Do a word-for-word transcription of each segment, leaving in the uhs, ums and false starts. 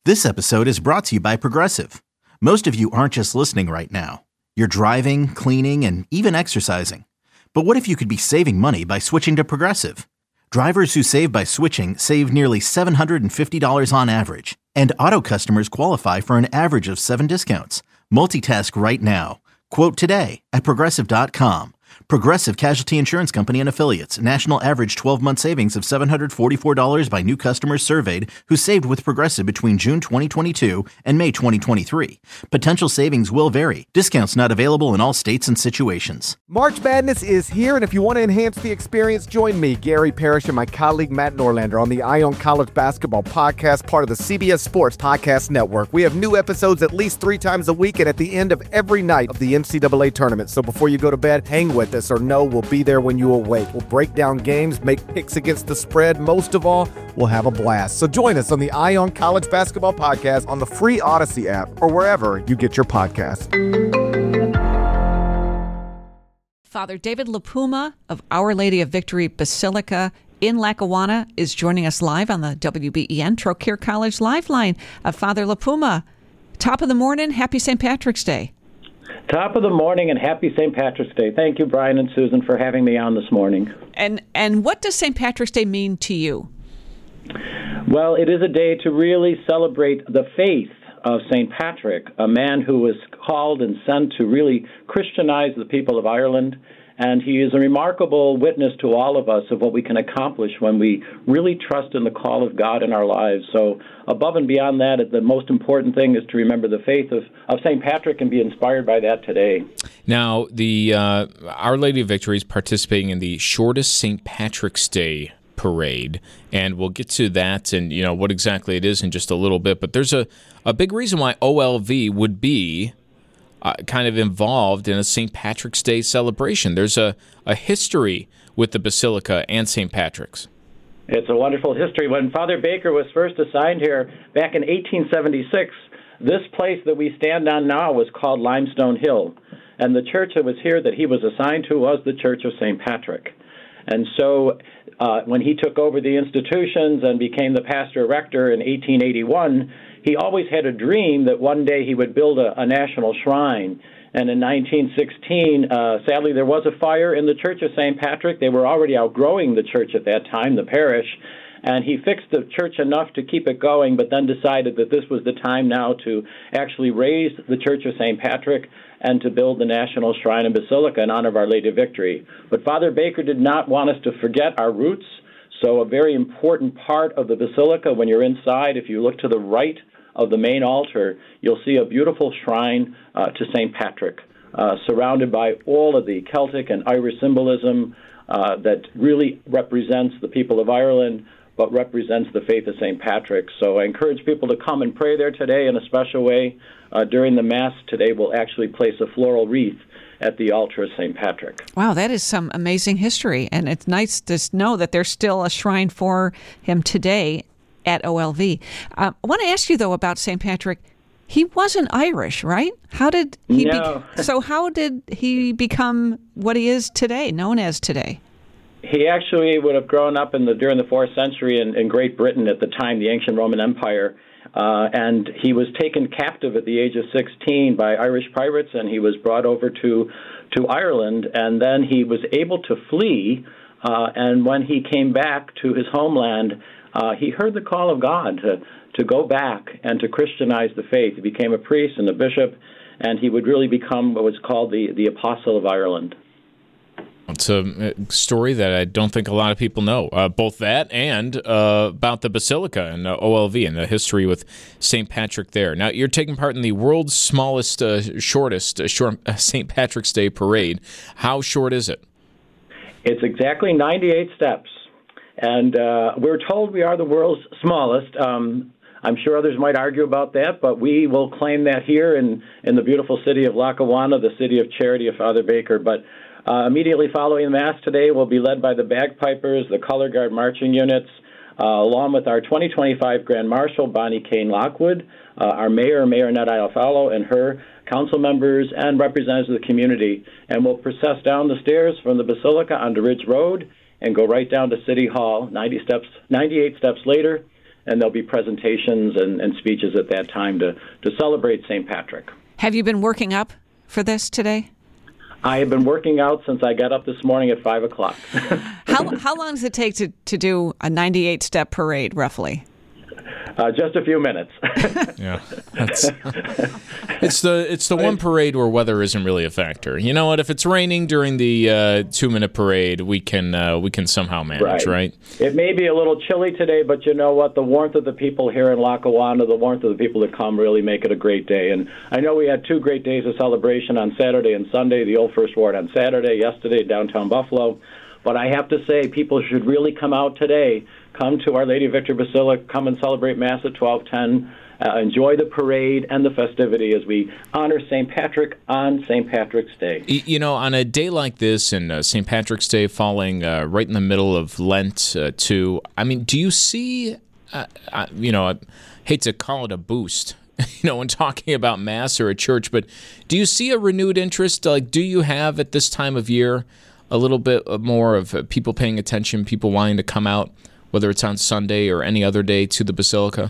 This episode is brought to you by Progressive. Most of you aren't just listening right now. You're driving, cleaning, and even exercising. But what if you could be saving money by switching to Progressive? Drivers who save by switching save nearly seven hundred fifty dollars on average. And auto customers qualify for an average of seven discounts. Multitask right now. Quote today at Progressive dot com. Progressive Casualty Insurance Company and Affiliates. National average twelve-month savings of seven hundred forty-four dollars by new customers surveyed who saved with Progressive between June twenty twenty-two and May twenty twenty-three. Potential savings will vary. Discounts not available in all states and situations. March Madness is here, and if you want to enhance the experience, join me, Gary Parrish, and my colleague Matt Norlander on the Ion College Basketball Podcast, part of the C B S Sports Podcast Network. We have new episodes at least three times a week and at the end of every night of the N C double A tournament. So before you go to bed, hang with us or know we'll be there when you awake. We'll break down games, make picks against the spread. Most of all, we'll have a blast. So join us on the Ion College Basketball Podcast on the free Odyssey app or wherever you get your podcasts. Father David LaPuma of Our Lady of Victory Basilica in Lackawanna is joining us live on the W B E N Trocaire College Lifeline. Uh, Father LaPuma, top of the morning, happy Saint Patrick's Day. Top of the morning and happy Saint Patrick's Day. Thank you, Brian and Susan, for having me on this morning. And and what does Saint Patrick's Day mean to you? Well, it is a day to really celebrate the faith of Saint Patrick, a man who was called and sent to really Christianize the people of Ireland. And he is a remarkable witness to all of us of what we can accomplish when we really trust in the call of God in our lives. So above and beyond that, the most important thing is to remember the faith of, of Saint Patrick and be inspired by that today. Now, the uh, Our Lady of Victory is participating in the shortest Saint Patrick's Day parade, and we'll get to that and you know what exactly it is in just a little bit. But there's a, a big reason why O L V would be Uh, kind of involved in a Saint Patrick's Day celebration. There's a, a history with the Basilica and Saint Patrick's. It's a wonderful history. When Father Baker was first assigned here back in eighteen seventy-six, this place that we stand on now was called Limestone Hill. And the church that was here that he was assigned to was the Church of Saint Patrick. And so uh, when he took over the institutions and became the pastor rector in eighteen eighty-one, he always had a dream that one day he would build a, a national shrine. And in nineteen sixteen, uh, sadly, there was a fire in the Church of Saint Patrick. They were already outgrowing the church at that time, the parish. And he fixed the church enough to keep it going, but then decided that this was the time now to actually raise the Church of Saint Patrick and to build the National Shrine and Basilica in honor of Our Lady of Victory. But Father Baker did not want us to forget our roots. So a very important part of the Basilica, when you're inside, if you look to the right of the main altar, you'll see a beautiful shrine uh, to Saint Patrick, uh, surrounded by all of the Celtic and Irish symbolism uh, that really represents the people of Ireland, but represents the faith of Saint Patrick. So I encourage people to come and pray there today in a special way. Uh, during the Mass today, we'll actually place a floral wreath at the altar of Saint Patrick. Wow, that is some amazing history, and it's nice to know that there's still a shrine for him today at O L V. Uh, I want to ask you, though, about Saint Patrick. He wasn't Irish, right? How did he? No. Be- so how did he become what he is today, known as today? He actually would have grown up in the during the fourth century in, in Great Britain at the time, the ancient Roman Empire, uh, and he was taken captive at the age of sixteen by Irish pirates, and he was brought over to to Ireland, and then he was able to flee. Uh, and when he came back to his homeland, Uh, he heard the call of God to, to go back and to Christianize the faith. He became a priest and a bishop, and he would really become what was called the, the Apostle of Ireland. It's a story that I don't think a lot of people know, uh, both that and uh, about the Basilica and uh, O L V and the history with Saint Patrick there. Now, you're taking part in the world's smallest, uh, shortest uh, short, uh, Saint Patrick's Day parade. How short is it? It's exactly ninety-eight steps. And uh, we're told we are the world's smallest. Um, I'm sure others might argue about that, but we will claim that here in, in the beautiful city of Lackawanna, the city of charity of Father Baker. But uh, immediately following the Mass today, we'll be led by the bagpipers, the color guard marching units, uh, along with our twenty twenty-five Grand Marshal, Bonnie Kane Lockwood, uh, our mayor, Mayor Annette Iafallo, and her council members and representatives of the community. And we'll process down the stairs from the Basilica onto Ridge Road and go right down to City Hall, ninety steps, ninety-eight steps later, and there'll be presentations and, and speeches at that time to, to celebrate Saint Patrick. Have you been working up for this today? I have been working out since I got up this morning at five o'clock. how how long does it take to, to do a ninety-eight step parade, roughly? Uh, just a few minutes. Yeah, that's, it's the it's the one parade where weather isn't really a factor. You know what? If it's raining during the uh, two minute parade, we can uh, we can somehow manage, right. right? It may be a little chilly today, but you know what? The warmth of the people here in Lackawanna, the warmth of the people that come, really make it a great day. And I know we had two great days of celebration on Saturday and Sunday. The Old First Ward on Saturday, yesterday downtown Buffalo. But I have to say, people should really come out today. Come to Our Lady of Victory Basilica, come and celebrate Mass at twelve ten, uh, enjoy the parade and the festivity as we honor Saint Patrick on Saint Patrick's Day. You know, on a day like this, and uh, Saint Patrick's Day falling uh, right in the middle of Lent, uh, too, I mean, do you see, uh, uh, you know, I hate to call it a boost, you know, when talking about Mass or a church, but do you see a renewed interest? Like, do you have at this time of year a little bit more of uh, people paying attention, people wanting to come out, whether it's on Sunday or any other day, to the Basilica?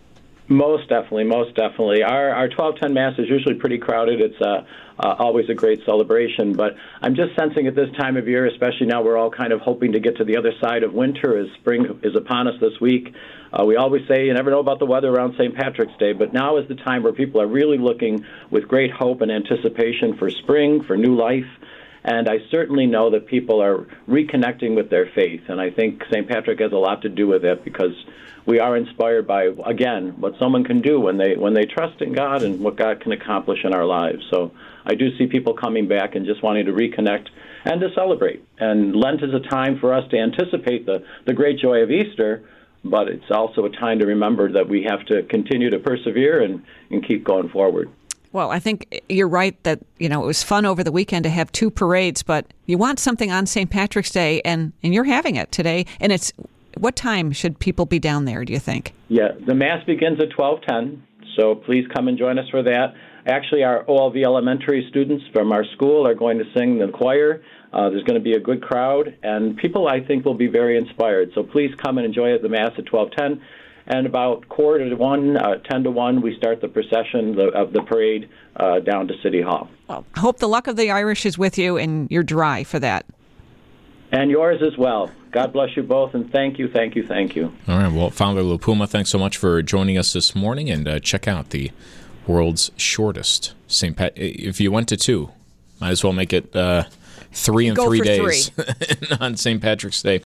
Most definitely, most definitely. Our our twelve ten Mass is usually pretty crowded. It's uh, uh, always a great celebration. But I'm just sensing at this time of year, especially now we're all kind of hoping to get to the other side of winter as spring is upon us this week. Uh, we always say you never know about the weather around Saint Patrick's Day, but now is the time where people are really looking with great hope and anticipation for spring, for new life. And I certainly know that people are reconnecting with their faith, and I think Saint Patrick has a lot to do with it because we are inspired by, again, what someone can do when they when they trust in God and what God can accomplish in our lives. So I do see people coming back and just wanting to reconnect and to celebrate. And Lent is a time for us to anticipate the, the great joy of Easter, but it's also a time to remember that we have to continue to persevere and, and keep going forward. Well, I think you're right that, you know, it was fun over the weekend to have two parades, but you want something on Saint Patrick's Day, and, and you're having it today. And it's, what time should people be down there, do you think? Yeah, the Mass begins at twelve ten, so please come and join us for that. Actually, our O L V elementary students from our school are going to sing the choir. Uh, there's going to be a good crowd, and people, I think, will be very inspired. So please come and enjoy the Mass at twelve ten. And about quarter to one, uh, ten to one, we start the procession the, of the parade uh, down to City Hall. Well, I hope the luck of the Irish is with you and you're dry for that. And yours as well. God bless you both, and thank you, thank you, thank you. All right, well, Father LaPuma, thanks so much for joining us this morning, and uh, check out the world's shortest Saint Pat. If you went to two, might as well make it uh, three in Go three for days three. on Saint Patrick's Day.